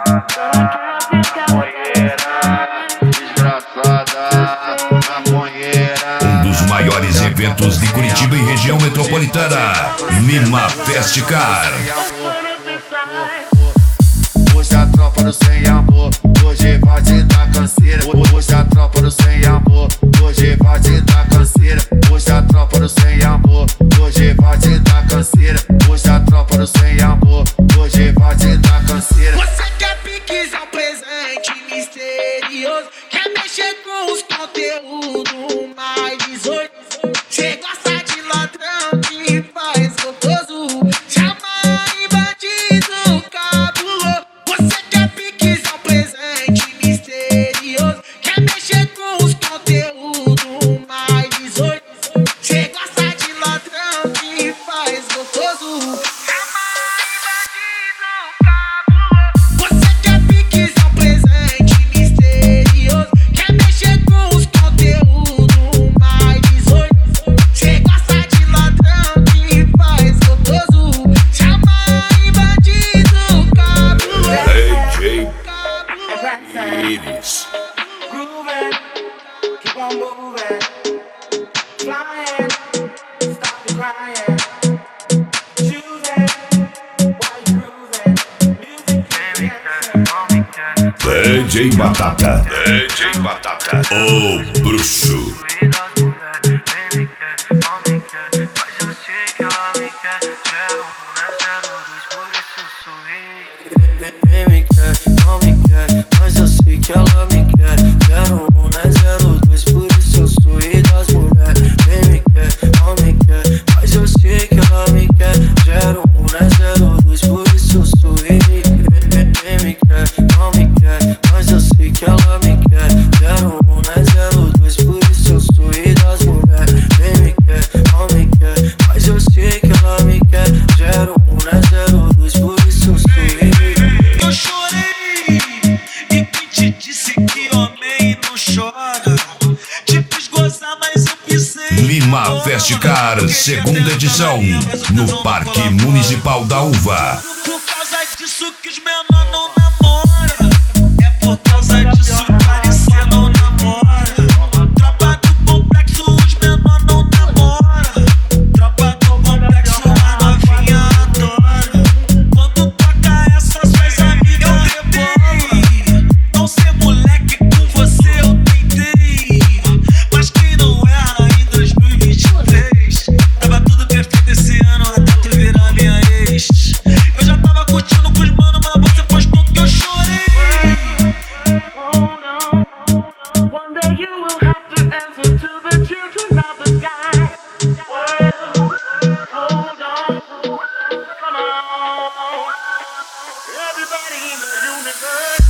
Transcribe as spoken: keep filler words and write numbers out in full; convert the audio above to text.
Um dos maiores eventos de Curitiba e região metropolitana, Lima Festicar. Hoje a tropa do sem amor, hoje vai te dar canseira. Hoje a tropa do sem amor, hoje vai te dar canseira. Hoje a tropa do sem amor, hoje vai te dar canseira. Hoje a tropa do sem amor, hoje vai te dar canseira. Você quer piques, é um presente misterioso. Quer mexer com os conteúdos mais dezoito. Cê gosta de ladrão que faz gostoso. Chama em bandido cabuloso. Você quer piques, é um presente misterioso. Quer mexer com os conteúdos mais dezoito. Cê gosta de ladrão que faz gostoso. Chama em bandido cabuloso. Você quer piques, é um presente misterioso. Quer mexer com os conteúdos mais dezoito. Cê gosta de ladrão que faz gostoso. Chama em bandido cabuloso. D J Iris. Grooving, keep on moving, flying, stop the crying, choosing, while you grooving, music, D J Batata. D J Batata. O bruxo. Vem me quer, não me quer, mas eu sei que ela me quer. Zero um, né? Zero dois, por isso eu sou rei das mulheres. Vem me quer, não me quer, mas eu sei que ela me quer. Zero um, né? Zero dois, por isso eu sou rei. Vem me quer, não me quer, mas eu sei que ela me quer. Zero um, né? Zero dois, por isso eu sou rei das mulheres. Vem me quer, não me quer, mas eu sei que ela me quer. Zero um, né? Zero dois, por isso eu sou rei. Eu chorei e quem te disse que homem não chora? Te fiz gozar, mas eu pisei. Lima Festicar, segunda edição, no Parque Municipal da Uva. Por causa disso que os menores não namoram. É por causa disso que parecer não namora. Tropa do complexo, os menores não namoram. Tropa do complexo, a novinha adora. Quando toca essas suas amigas eu rebolei. Não ser moleque com você eu tentei. Mas quem não erra em dois mil e vinte e três? Tava tudo perfeito esse ano até tu virar minha ex. Eu já tava curtindo com os mano, mas você postou que eu chorei. Oh no, one day you will have to answer to the children of the sky. Well, hold on, come on, everybody in the universe.